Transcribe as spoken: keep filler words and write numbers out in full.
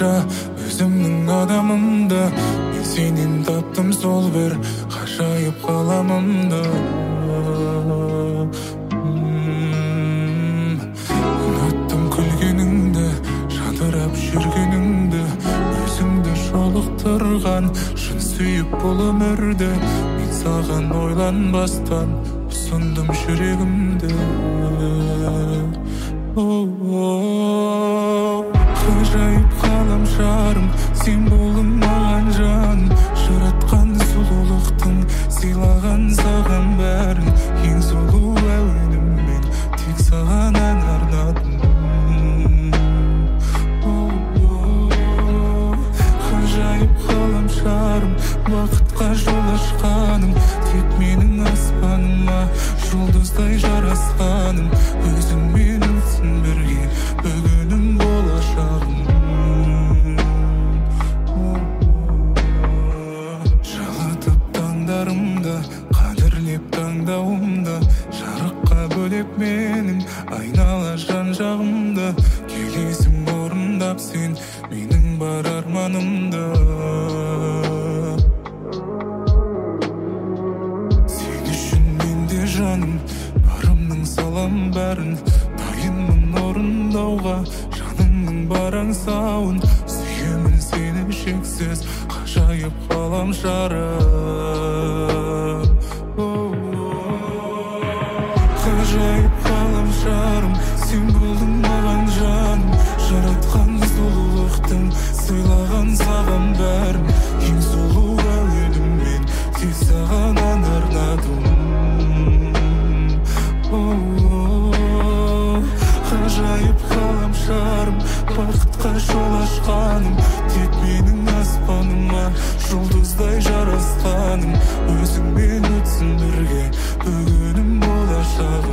қанша өзімнің адамымды, мен сенен таптым сол бір ғажайып қаламымды. Ұнаттым күлгеніңді, жадырап жүргеніңді, өзіңді жолықтырған шын сүйіп бұл өмірді. Мен саған ойланбастан ұсындым жүрегімді. Ғажайып ғаламшарым, сен болдың маған жаным, жаратқан сұлулықтың, сыйлаған саған бәрін. Ең сұлу әуеніммен тек саған ән арнадым. Ғажайып ғаламшарым, бақытқа жол ашқаным, тек менің аспаныма жұлдыздай жарасқаным. Өзіңмен өтсін бірге бүгінім болашағым. Жалатып таңдарымды, қадірлеп таңдауымды, жарыққа бөлеп менің айнала жан жағымды. Келесің орындап сен менің бар арманымды. Сен үшін менде жаным, барымның салам бәрін, дайынмын орындауға жаныңның бар аңсауын. Сүйемін сені шексіз, ғажайып ғаламшарым. Ғажайып ғаламшарым, сен болдың маған жаным, жаратқан сұлулықтың, сыйлаған саған бәрін. Ең сұлу әуеніммен тек саған ән арнадым. Ғажайып ғаламшарым, бақытқа жол ашқаным, тек менің аспаныма жұлдыздай жарасқаным. Өзіңмен өтсін бірге бүгінім болашағым.